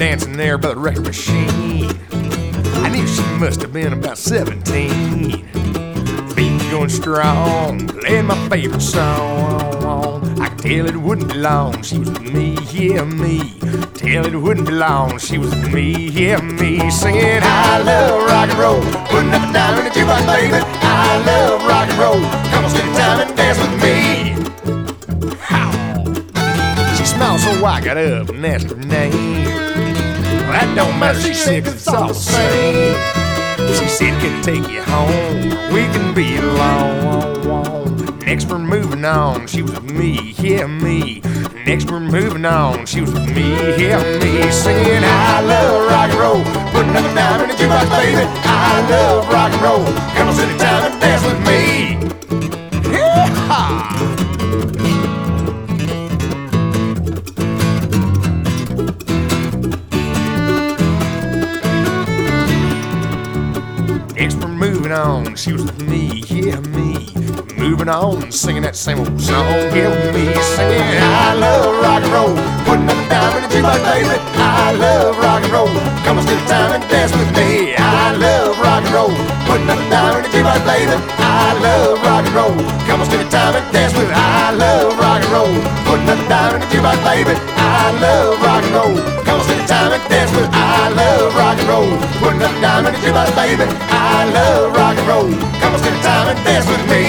dancing there by the record machine. I knew she must have been about 17. Beat going strong, playing my favorite song. I could tell it wouldn't be long, she was with me, yeah, me. Tell it wouldn't be long, she was with me, yeah, me. Singing, I love rock and roll, putting up and down in the jukebox, baby. I love rock and roll, come on, spend time and dance with me. She smiled, so I got up and asked her name. Well, that don't matter, she said, 'cause it's all the same. She said, can I take you home? We can be alone. Next we're moving on, she was with me, yeah, me. Next we're moving on, she was with me, yeah, me. Singing, I love rock and roll, putting up and down in the jukebox, baby. I love rock and roll, come on, sit down and dance with me. Yeah! Next we're moving on, she was with me, yeah, me. Moving on, singing that same old song, yeah, with me. Singing, I love rock and roll, putting up and down in the jukebox, baby. I love rock and roll, come on, spend time and dance with me. I love rock and roll, putting up and down in the jukebox, baby. I love rock and roll, come on, spend time and dance with me. I love rock and roll, putting up and down in the jukebox, baby. I love rock and roll, come on, spend time and dance with me. I love rock and roll, putting up and down in the jukebox, baby. I love rock and roll, come on, spend time and dance with me.